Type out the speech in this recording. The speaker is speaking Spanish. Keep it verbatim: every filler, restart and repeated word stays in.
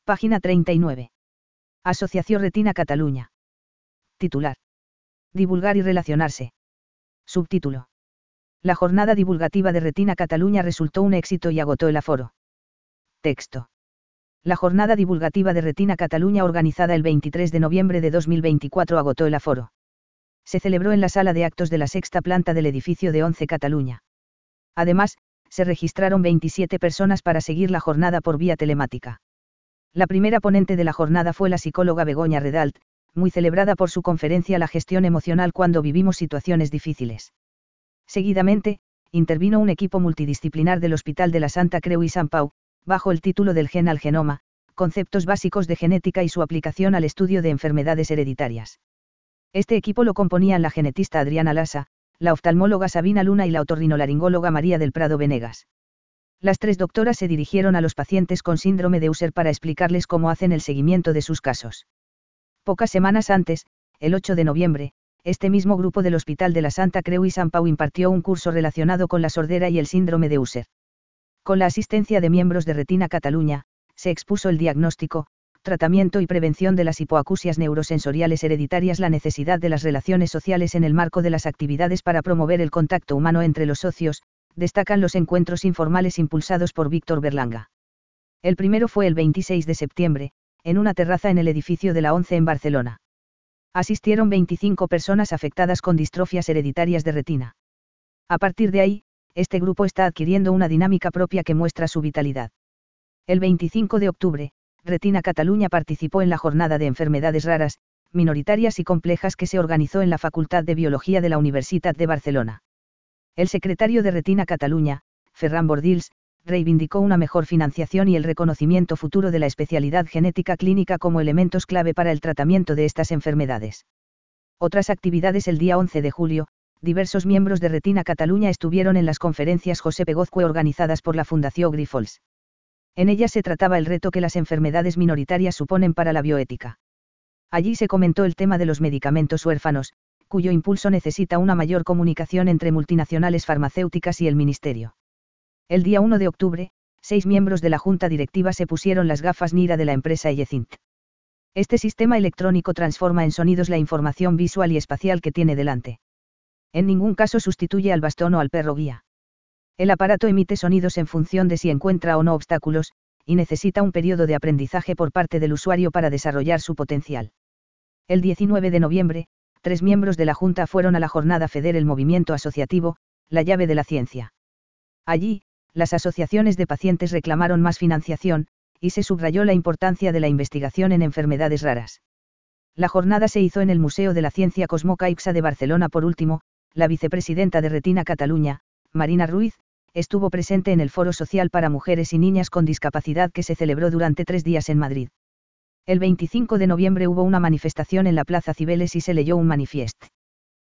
Página treinta y nueve. Asociación Retina Cataluña. Titular. Divulgar y relacionarse. Subtítulo. La jornada divulgativa de Retina Cataluña resultó un éxito y agotó el aforo. Texto. La jornada divulgativa de Retina Cataluña organizada el veintitrés de noviembre de dos mil veinticuatro agotó el aforo. Se celebró en la sala de actos de la sexta planta del edificio de Once Cataluña. Además, se registraron veintisiete personas para seguir la jornada por vía telemática. La primera ponente de la jornada fue la psicóloga Begoña Redalt, muy celebrada por su conferencia La gestión emocional cuando vivimos situaciones difíciles. Seguidamente, intervino un equipo multidisciplinar del Hospital de la Santa Creu i Sant Pau, bajo el título del gen al genoma, conceptos básicos de genética y su aplicación al estudio de enfermedades hereditarias. Este equipo lo componían la genetista Adriana Lasa, la oftalmóloga Sabina Luna y la otorrinolaringóloga María del Prado Venegas. Las tres doctoras se dirigieron a los pacientes con síndrome de Usher para explicarles cómo hacen el seguimiento de sus casos. Pocas semanas antes, el ocho de noviembre, este mismo grupo del Hospital de la Santa Creu i Sant Pau impartió un curso relacionado con la sordera y el síndrome de Usher. Con la asistencia de miembros de Retina Cataluña, se expuso el diagnóstico, tratamiento y prevención de las hipoacusias neurosensoriales hereditarias, la necesidad de las relaciones sociales en el marco de las actividades para promover el contacto humano entre los socios, destacan los encuentros informales impulsados por Víctor Berlanga. El primero fue el veintiséis de septiembre, en una terraza en el edificio de la Once en Barcelona. Asistieron veinticinco personas afectadas con distrofias hereditarias de retina. A partir de ahí, este grupo está adquiriendo una dinámica propia que muestra su vitalidad. El veinticinco de octubre, Retina Cataluña participó en la jornada de enfermedades raras, minoritarias y complejas que se organizó en la Facultad de Biología de la Universitat de Barcelona. El secretario de Retina Cataluña, Ferran Bordils, reivindicó una mejor financiación y el reconocimiento futuro de la especialidad genética clínica como elementos clave para el tratamiento de estas enfermedades. Otras actividades. El día once de julio, diversos miembros de Retina Cataluña estuvieron en las conferencias José Pegozcue organizadas por la Fundació Grifols. En ellas se trataba el reto que las enfermedades minoritarias suponen para la bioética. Allí se comentó el tema de los medicamentos huérfanos, cuyo impulso necesita una mayor comunicación entre multinacionales farmacéuticas y el Ministerio. El día uno de octubre, seis miembros de la Junta Directiva se pusieron las gafas Nira de la empresa Ellecint. Este sistema electrónico transforma en sonidos la información visual y espacial que tiene delante. En ningún caso sustituye al bastón o al perro guía. El aparato emite sonidos en función de si encuentra o no obstáculos, y necesita un periodo de aprendizaje por parte del usuario para desarrollar su potencial. El diecinueve de noviembre, tres miembros de la Junta fueron a la jornada FEDER, el movimiento asociativo, la llave de la ciencia. Allí, las asociaciones de pacientes reclamaron más financiación, y se subrayó la importancia de la investigación en enfermedades raras. La jornada se hizo en el Museo de la Ciencia Cosmo Caixà de Barcelona. Por último, la vicepresidenta de Retina Cataluña, Marina Ruiz, estuvo presente en el Foro Social para Mujeres y Niñas con Discapacidad que se celebró durante tres días en Madrid. El veinticinco de noviembre hubo una manifestación en la Plaza Cibeles y se leyó un manifiesto.